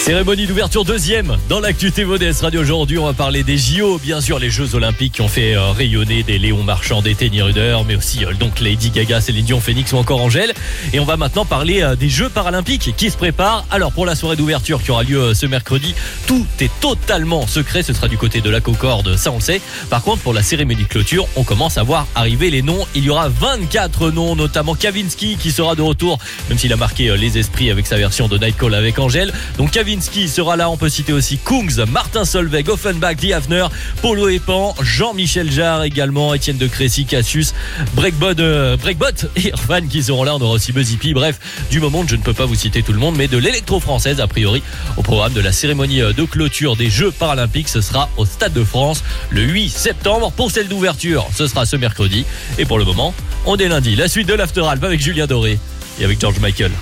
Cérémonie d'ouverture deuxième dans l'actu TVODS Radio. Aujourd'hui, on va parler des JO, bien sûr les Jeux Olympiques qui ont fait rayonner des Léon Marchand, des Teddy Riner, mais aussi donc Lady Gaga, Céline Dion, Phoenix ou encore Angèle. Et on va maintenant parler des Jeux Paralympiques qui se préparent. Alors pour la soirée d'ouverture qui aura lieu ce mercredi, tout est totalement secret. Ce sera du côté de la Concorde, ça on le sait. Par contre, pour la cérémonie de clôture, on commence à voir arriver les noms. Il y aura 24 noms, notamment Kavinsky qui sera de retour, même s'il a marqué les esprits avec sa version de Night Call avec Angèle. Donc Kavinsky sera là, on peut citer aussi Kungs, Martin Solveig, Offenbach, Die Hafner, Polo Epan, Jean-Michel Jarre également, Étienne de Crécy, Cassius, Breakbot et Irvan qui seront là. On aura aussi Buzzy P. Bref, du moment je ne peux pas vous citer tout le monde, mais de l'électro-française a priori au programme de la cérémonie de clôture des Jeux Paralympiques. Ce sera au Stade de France le 8 septembre. Pour celle d'ouverture, ce sera ce mercredi. Et pour le moment, on est lundi. La suite de l'After Alp avec Julien Doré et avec George Michael.